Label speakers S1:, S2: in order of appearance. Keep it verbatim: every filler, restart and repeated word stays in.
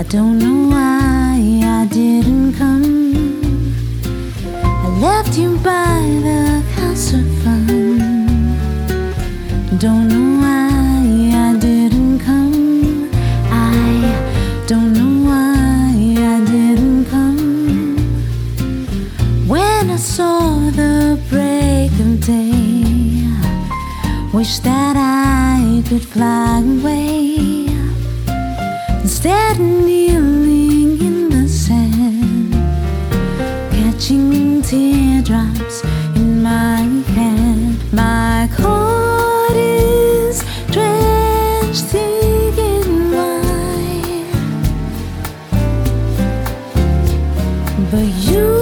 S1: don't know why I didn't come. I left you by the house of fun. Don't know why I didn't come. I don't know why I didn't come. When I saw the break of day, wish that I could fly away. Instead of kneeling in the sand, catching teardrops in my hand. My coat is drenched thick in wine, but you